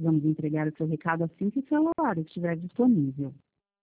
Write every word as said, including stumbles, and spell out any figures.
Vamos entregar o seu recado assim que o seu celular estiver disponível.